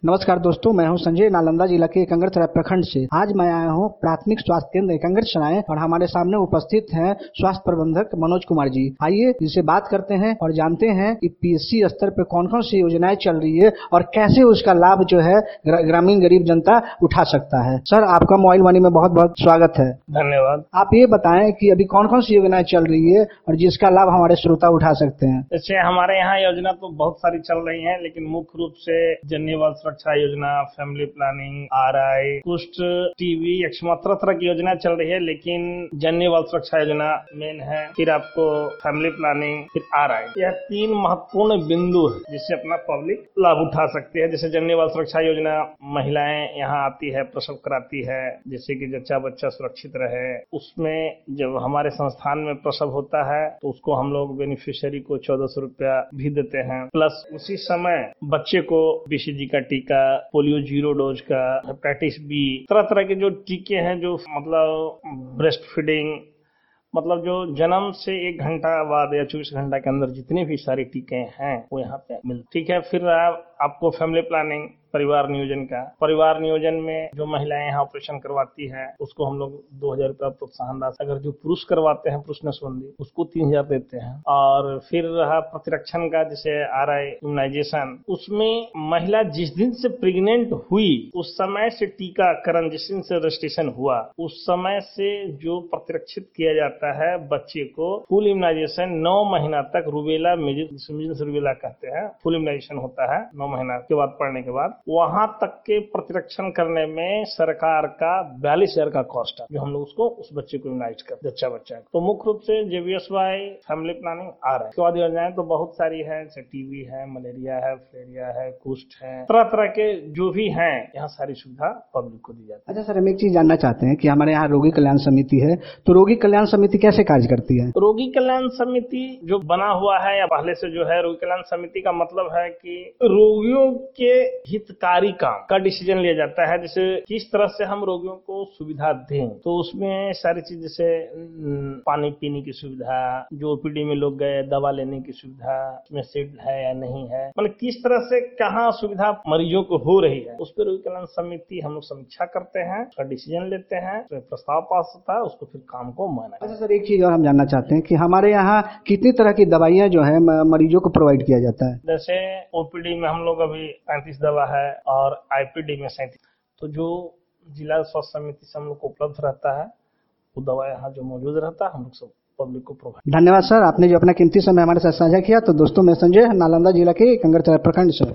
नमस्कार दोस्तों, मैं हूं संजय, नालंदा जिला के एकंगरसराय प्रखंड से। आज मैं आया हूं प्राथमिक स्वास्थ्य केंद्र एकंगरसराय और हमारे सामने उपस्थित हैं स्वास्थ्य प्रबंधक मनोज कुमार जी। आइए इनसे बात करते हैं और जानते हैं कि पीएससी स्तर पर कौन कौन सी योजनाएं चल रही है और कैसे उसका लाभ जो है ग्रामीण गरीब जनता उठा सकता है। सर, आपका मोबाइल वाणी में बहुत बहुत स्वागत है। धन्यवाद। आप ये बताएं कि अभी कौन कौन सी योजनाएं चल रही है और जिसका लाभ हमारे श्रोता उठा सकते हैं। जैसे हमारे यहाँ योजना तो बहुत सारी चल रही है, लेकिन मुख्य रूप से जन्य सुरक्षा योजना, फैमिली प्लानिंग, आरआई, कुष्ठ, टीबी, एक्समा, तरह तरह की योजना चल रही है। लेकिन जन्य सुरक्षा योजना मेन है, फिर आपको फैमिली प्लानिंग, फिर आरआई। यह तीन महत्वपूर्ण बिंदु है जिससे अपना पब्लिक लाभ उठा सकती है। जैसे जन्य सुरक्षा योजना, महिलाएं यहाँ आती है, प्रसव कराती है, जिससे कि जच्चा बच्चा सुरक्षित रहे। उसमें जब हमारे संस्थान में प्रसव होता है तो उसको हम लोग बेनिफिशियरी को 1400 रुपया भी देते हैं। प्लस उसी समय बच्चे को बीसीजी का टीका, पोलियो 0 डोज का, हेपेटाइटिस बी, तरह तरह के जो टीके हैं, जो मतलब ब्रेस्ट फीडिंग, मतलब जो जन्म से 1 घंटा बाद या 24 घंटा के अंदर जितने भी सारे टीके हैं वो यहाँ पे मिलते। ठीक है। फिर आपको फैमिली प्लानिंग, परिवार नियोजन का, परिवार नियोजन में जो महिलाएं यहाँ ऑपरेशन करवाती है उसको हम लोग 2000 रुपया प्रोत्साहन राशि, अगर जो पुरुष करवाते हैं पुरुष नसबंदी, उसको 3000 देते हैं। और फिर रहा प्रतिरक्षण का, जैसे आरआई इम्यूनाइजेशन, उसमें महिला जिस दिन से प्रेग्नेंट हुई उस समय से टीकाकरण, जिस दिन से रजिस्ट्रेशन हुआ उस समय से जो प्रतिरक्षित किया जाता है बच्चे को, फुल इम्यूनाइजेशन 9 महीना तक, रूबेला मीजल्स रूबेला कहते हैं, फुल इम्यूनाइजेशन होता है 9 महीना के बाद पढ़ने के बाद। वहां तक के प्रतिरक्षण करने में सरकार का 42,000 का कॉस्ट है, जो हम लोग उसको उस बच्चे को इम्यूनाइज करते हैं, बच्चा है। तो मुख्य रूप से जेवीएसवाई, फैमिली प्लानिंग आ रहा है। उसके बाद योजनाएं तो बहुत सारी है, जैसे टीबी है, मलेरिया है, फ्लेरिया है, कुष्ठ है, तरह तरह के जो भी हैं, यहाँ सारी सुविधा पब्लिक को दी जाती है। अच्छा सर, हम एक चीज जानना चाहते हैं कि हमारे यहाँ रोगी कल्याण समिति है, तो रोगी कल्याण समिति कैसे कार्य करती है? रोगी कल्याण समिति जो बना हुआ है या पहले से जो है, रोगी कल्याण समिति का मतलब है कि रोगियों के हितकारी काम का डिसीजन लिया जाता है। जैसे किस तरह से हम रोगियों को सुविधा दें, तो उसमें सारी चीज, जैसे पानी पीने की सुविधा, जो ओपीडी में लोग गए दवा लेने की सुविधा, उसमें सीट है या नहीं है, मतलब किस तरह से कहाँ सुविधा मरीजों को हो रही है, उस पर रोगी कल्याण समिति हम लोग समीक्षा करते हैं, उसका डिसीजन लेते हैं, प्रस्ताव पास होता है, उसको फिर काम को माना। अच्छा सर, एक चीज और हम जानना चाहते हैं कि हमारे यहाँ कितनी तरह की दवाइयाँ जो है मरीजों को प्रोवाइड किया जाता है? जैसे ओपीडी में हम लोग अभी 35 दवा है और आईपीडी में 37। तो जो जिला स्वास्थ्य समिति से हम लोग को उपलब्ध रहता है वो दवा यहाँ जो मौजूद रहता है हम लोग सब पब्लिक को प्रोवाइड। धन्यवाद सर, आपने जो अपना कीमती समय हमारे साथ साझा किया। तो दोस्तों, मैं संजय, नालंदा जिला के एकंगरसराय प्रखंड से।